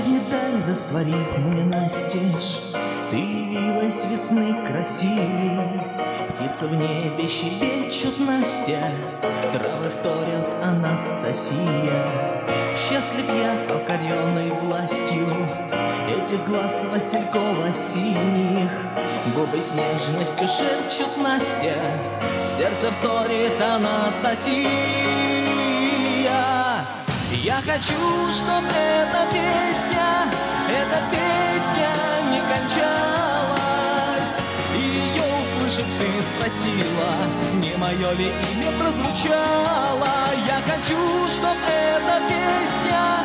не дай растворить мне настежь. Ты явилась весны красивей, птицы в небе щебечут, Настя, травы вторят, Анастасия. Счастлив я, покоренный властью этих глаз василькова-синих. Губы с нежностью шепчут, Настя, сердце вторит, Анастасия. Я хочу, чтоб эта песня не кончалась. И ее услышав, ты спросила, не мое ли имя прозвучало. Я хочу, чтоб эта песня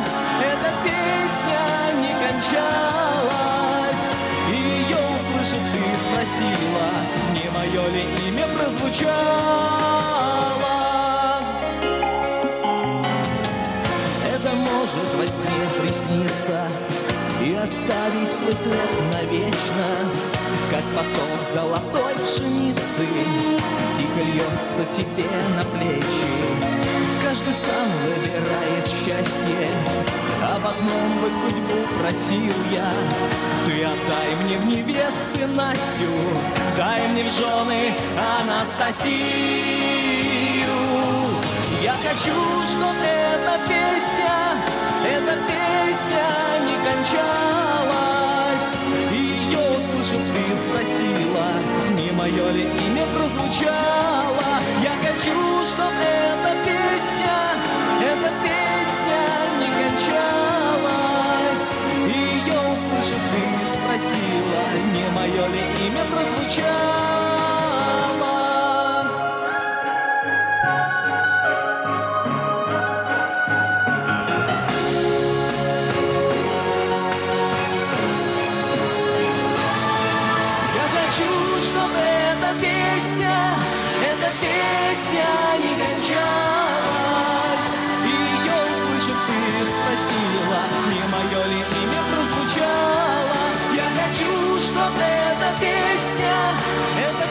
не кончалась. И ее услышав, ты спросила, не мое ли имя прозвучало. Может во сне присниться и оставить свой след навечно, как поток золотой пшеницы тихо льется тебе на плечи. Каждый сам выбирает счастье, об одном бы судьбу просил я. Ты отдай мне в невесты Настю, дай мне в жены Анастасию. Я хочу, чтоб эта песня не кончалась. И ее услышав, ты спросила, не мое ли имя прозвучало. Я хочу, чтоб эта песня не кончалась. И ее услышав, ты спросила, не мое ли имя прозвучало. Эта песня не кончалась. И ее услышав, ты спросила, не мое ли имя прозвучало. Я хочу, чтоб эта песня